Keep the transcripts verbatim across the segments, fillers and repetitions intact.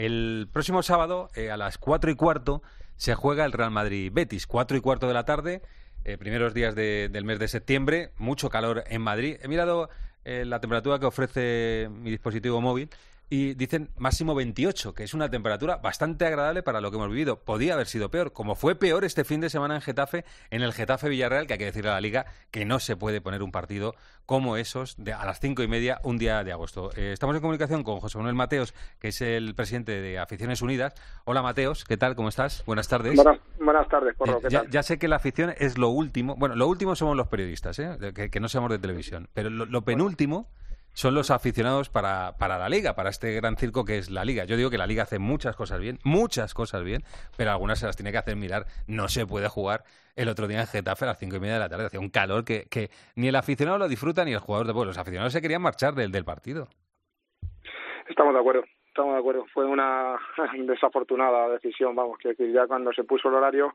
El próximo sábado, eh, a las cuatro y cuarto, se juega el Real Madrid-Betis. Cuatro y cuarto de la tarde, eh, primeros días de, del mes de septiembre, mucho calor en Madrid. He mirado eh, la temperatura que ofrece mi dispositivo móvil y dicen máximo veintiocho, que es una temperatura bastante agradable para lo que hemos vivido. Podía haber sido peor, como fue peor este fin de semana en Getafe, en el Getafe-Villarreal, que hay que decirle a la Liga que no se puede poner un partido como esos de a las cinco y media un día de agosto. Eh, estamos en comunicación con José Manuel Mateos, que es el presidente de Aficiones Unidas. Hola Mateos, ¿qué tal? ¿Cómo estás? Buenas tardes. Buenas, buenas tardes, Porro, Eh, ¿qué ya, tal? ya sé que la afición es lo último, bueno, lo último somos los periodistas, ¿eh? que, que no seamos de televisión, pero lo, lo penúltimo son los aficionados para, para la Liga, para este gran circo que es la Liga. Yo digo que la Liga hace muchas cosas bien, muchas cosas bien, pero algunas se las tiene que hacer mirar. No se puede jugar el otro día en Getafe a las cinco y media de la tarde. Hacía un calor que, que ni el aficionado lo disfruta ni el jugador de pueblo. Los aficionados se querían marchar del, del partido. Estamos de acuerdo, estamos de acuerdo. Fue una desafortunada decisión, vamos, que decir, ya cuando se puso el horario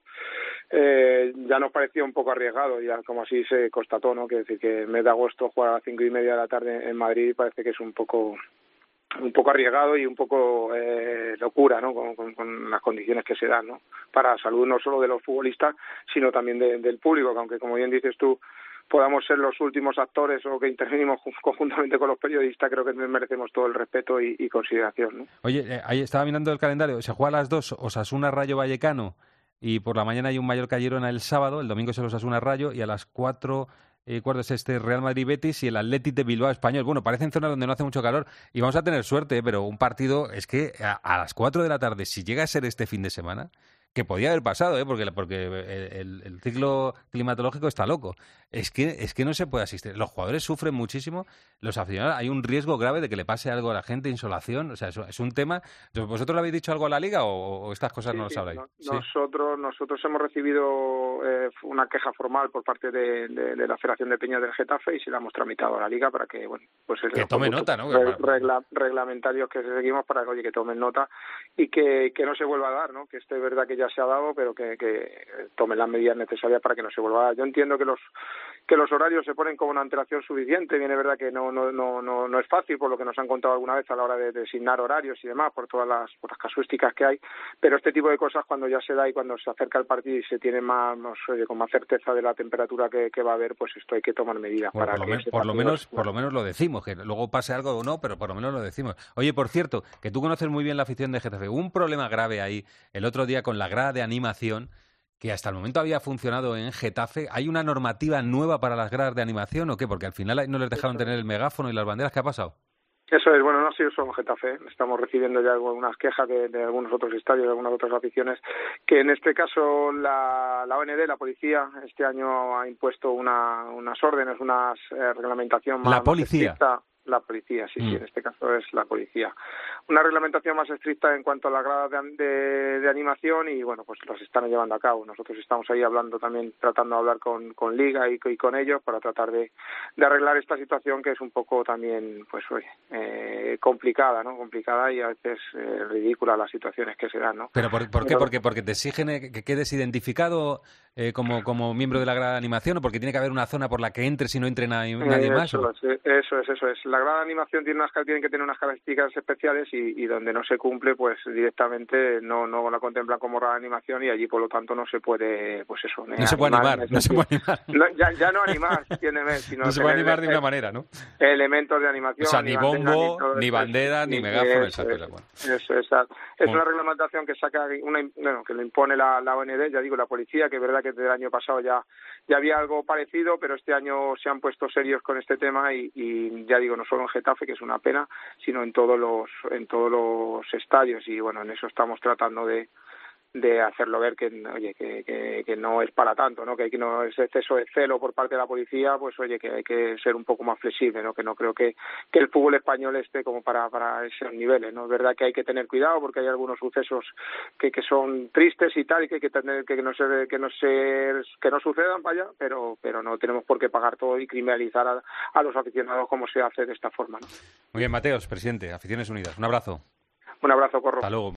eh, ya nos pareció un poco arriesgado, ya como así se constató, ¿no? Que decir que el mes de agosto jugar a las cinco y media de la tarde en Madrid parece que es un poco un poco arriesgado y un poco eh, locura, ¿no? Con, con, con las condiciones que se dan, ¿no? Para la salud no solo de los futbolistas, sino también de, del público, que aunque como bien dices tú, podamos ser los últimos actores o que intervenimos conjuntamente con los periodistas, creo que merecemos todo el respeto y, y consideración, ¿no? Oye, eh, ahí estaba mirando el calendario, se juega a las dos Osasuna-Rayo Vallecano y por la mañana hay un Mallorca-Girona el sábado, el domingo es el Osasuna-Rayo y a las cuatro y cuarto es este Real Madrid-Betis y el Athletic de Bilbao Español. Bueno, parecen zonas donde no hace mucho calor y vamos a tener suerte, pero un partido es que a, a las cuatro de la tarde, si llega a ser este fin de semana, que podía haber pasado, ¿eh? porque, porque el, el ciclo climatológico está loco. Es que, es que no se puede asistir. Los jugadores sufren muchísimo, los aficionados, hay un riesgo grave de que le pase algo a la gente, insolación, o sea, eso es un tema. ¿Vosotros le habéis dicho algo a la Liga o, o estas cosas sí, no lo sí, sabréis? No, ¿Sí? Nosotros nosotros hemos recibido eh, una queja formal por parte de, de, de la Federación de Peñas del Getafe y se la hemos tramitado a la Liga para que, bueno, pues que tome nota, ¿no? Regla, reglamentarios que seguimos para que, oye, que tomen nota y que, que no se vuelva a dar, ¿no? Que esto es verdad que ya se ha dado, pero que, que tomen las medidas necesarias para que no se vuelva a dar. Yo entiendo que los que los horarios se ponen con una antelación suficiente, bien es verdad que no no no no no es fácil por lo que nos han contado alguna vez a la hora de designar horarios y demás, por todas las, por las casuísticas que hay, pero este tipo de cosas cuando ya se da y cuando se acerca el partido y se tiene más, no sé, con más certeza de la temperatura que, que va a haber, pues esto hay que tomar medidas bueno, para por que lo, men, por lo menos por lo menos lo decimos, que luego pase algo o no, pero por lo menos lo decimos. Oye, por cierto, que tú conoces muy bien la afición de Getafe, hubo un problema grave ahí el otro día con la grada de animación que hasta el momento había funcionado en Getafe. ¿Hay una normativa nueva para las gradas de animación o qué? Porque al final no les dejaron tener el megáfono y las banderas. ¿Qué ha pasado? Eso es, bueno, no ha sido solo en Getafe, estamos recibiendo ya algunas quejas de, de algunos otros estadios, de algunas otras aficiones, que en este caso la, la O N D, la policía, este año ha impuesto una, unas órdenes, una eh, reglamentación más, ¿La policía? más estricta. La policía, sí, mm. sí, en este caso es la policía. Una reglamentación más estricta en cuanto a las gradas de, de, de animación y, bueno, pues las están llevando a cabo. Nosotros estamos ahí hablando también, tratando de hablar con, con Liga y, y con ellos para tratar de, de arreglar esta situación que es un poco también, pues, oye, eh, complicada, ¿no? Complicada y a veces eh, ridícula las situaciones que se dan, ¿no? ¿Pero por, por qué? Porque, porque te exigen que quedes identificado eh, como, como miembro de la grada de animación o porque tiene que haber una zona por la que entres y no entre nadie, nadie eh, más. Eso ¿o? es, eso es, eso es. La grada de animación tiene unas, tienen que tener unas características especiales y, y donde no se cumple, pues directamente no no la contemplan como grada de animación y allí, por lo tanto, no se puede, pues eso. No se puede animar, no se puede animar. No, ya, ya no animar, entiéndeme, sino no se puede animar de una manera, ¿no? Elementos de animación. O sea, ni, ni bombo, bandera, ni, ni bandera, ni, ni megáfono, exacto. Es, bueno. eso, esa, es bueno. Una reglamentación que saca una, bueno, que lo impone la, la O N D, ya digo, la policía, que es verdad que desde el año pasado ya ya había algo parecido, pero este año se han puesto serios con este tema y, y ya digo, no solo en Getafe, que es una pena, sino en todos los en todos los estadios y bueno, en eso estamos tratando de de hacerlo ver que oye que, que, que no es para tanto, ¿no? Que, que no es exceso de celo por parte de la policía, pues oye que hay que ser un poco más flexible, ¿no? Que no creo que, que el fútbol español esté como para para esos niveles, ¿no? Es verdad que hay que tener cuidado porque hay algunos sucesos que, que son tristes y tal y que hay que tener que no se que no se que no sucedan, vaya, pero pero no tenemos por qué pagar todo y criminalizar a, a los aficionados como se hace de esta forma, ¿no? Muy bien, Mateos, presidente, Aficiones Unidas. Un abrazo. Un abrazo, Corro. Hasta luego.